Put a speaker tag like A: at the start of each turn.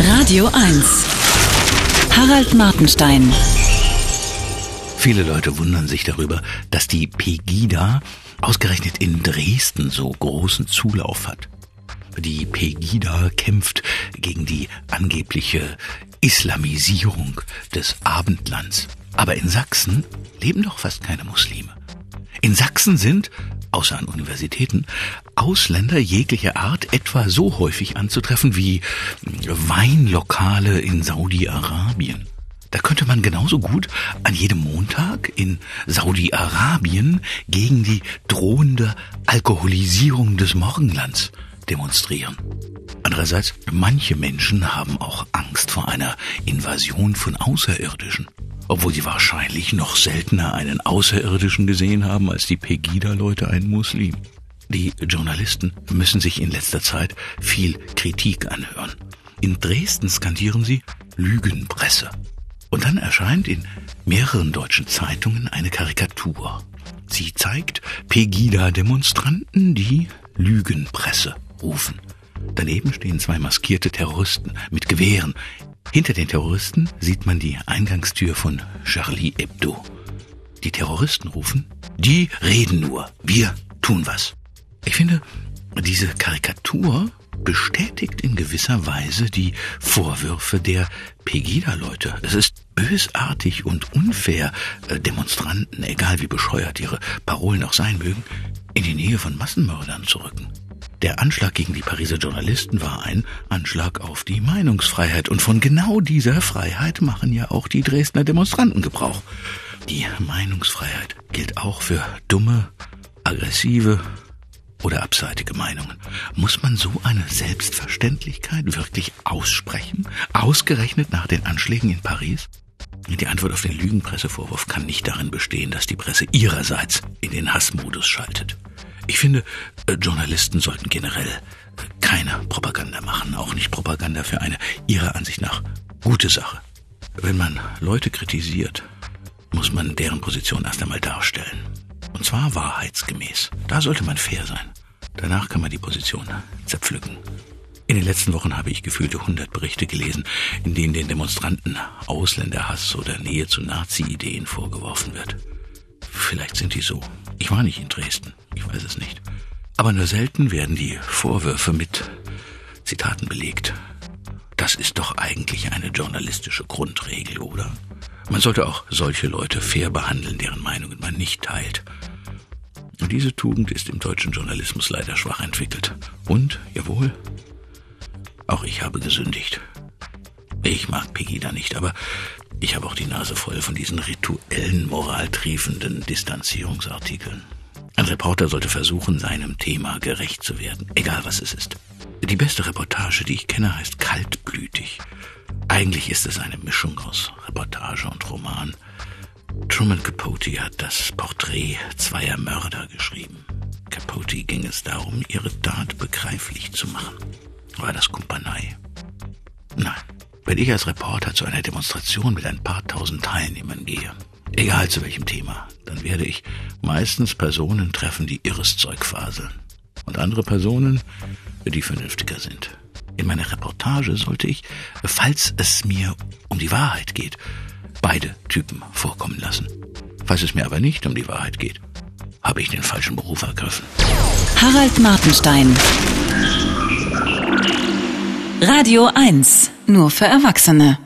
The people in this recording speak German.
A: Radio 1. Harald Martenstein.
B: Viele Leute wundern sich darüber, dass die Pegida ausgerechnet in Dresden so großen Zulauf hat. Die Pegida kämpft gegen die angebliche Islamisierung des Abendlands. Aber in Sachsen leben doch fast keine Muslime. In Sachsen sind, außer an Universitäten, Ausländer jeglicher Art etwa so häufig anzutreffen wie Weinlokale in Saudi-Arabien. Da könnte man genauso gut an jedem Montag in Saudi-Arabien gegen die drohende Alkoholisierung des Morgenlands demonstrieren. Andererseits, manche Menschen haben auch Angst vor einer Invasion von Außerirdischen, obwohl sie wahrscheinlich noch seltener einen Außerirdischen gesehen haben als die Pegida-Leute einen Muslim. Die Journalisten müssen sich in letzter Zeit viel Kritik anhören. In Dresden skandieren sie Lügenpresse. Und dann erscheint in mehreren deutschen Zeitungen eine Karikatur. Sie zeigt Pegida-Demonstranten, die Lügenpresse rufen. Daneben stehen zwei maskierte Terroristen mit Gewehren. Hinter den Terroristen sieht man die Eingangstür von Charlie Hebdo. Die Terroristen rufen, die reden nur, wir tun was. Ich finde, diese Karikatur bestätigt in gewisser Weise die Vorwürfe der Pegida-Leute. Es ist bösartig und unfair, Demonstranten, egal wie bescheuert ihre Parolen auch sein mögen, in die Nähe von Massenmördern zu rücken. Der Anschlag gegen die Pariser Journalisten war ein Anschlag auf die Meinungsfreiheit. Und von genau dieser Freiheit machen ja auch die Dresdner Demonstranten Gebrauch. Die Meinungsfreiheit gilt auch für dumme, aggressive oder abseitige Meinungen. Muss man so eine Selbstverständlichkeit wirklich aussprechen? Ausgerechnet nach den Anschlägen in Paris? Die Antwort auf den Lügenpressevorwurf kann nicht darin bestehen, dass die Presse ihrerseits in den Hassmodus schaltet. Ich finde, Journalisten sollten generell keine Propaganda machen, auch nicht Propaganda für eine ihrer Ansicht nach gute Sache. Wenn man Leute kritisiert, muss man deren Position erst einmal darstellen. Und zwar wahrheitsgemäß. Da sollte man fair sein. Danach kann man die Position zerpflücken. In den letzten Wochen habe ich gefühlte 100 Berichte gelesen, in denen den Demonstranten Ausländerhass oder Nähe zu Nazi-Ideen vorgeworfen wird. Vielleicht sind die so. Ich war nicht in Dresden, ich weiß es nicht. Aber nur selten werden die Vorwürfe mit Zitaten belegt. Das ist doch eigentlich eine journalistische Grundregel, oder? Man sollte auch solche Leute fair behandeln, deren Meinungen man nicht teilt. Und diese Tugend ist im deutschen Journalismus leider schwach entwickelt. Und, jawohl, auch ich habe gesündigt. Ich mag Pegida nicht, aber ich habe auch die Nase voll von diesen rituellen, moraltriefenden Distanzierungsartikeln. Ein Reporter sollte versuchen, seinem Thema gerecht zu werden, egal was es ist. Die beste Reportage, die ich kenne, heißt Kaltblütig. Eigentlich ist es eine Mischung aus Reportage und Roman. Truman Capote hat das Porträt zweier Mörder geschrieben. Capote ging es darum, ihre Tat begreiflich zu machen. War das Kumpanei? Nein. Wenn ich als Reporter zu einer Demonstration mit ein paar tausend Teilnehmern gehe, egal zu welchem Thema, dann werde ich meistens Personen treffen, die irres Zeug faseln. Und andere Personen, die vernünftiger sind. In meiner Reportage sollte ich, falls es mir um die Wahrheit geht, beide Typen vorkommen lassen. Falls es mir aber nicht um die Wahrheit geht, habe ich den falschen Beruf ergriffen.
A: Harald Martenstein. Radio 1. Nur für Erwachsene.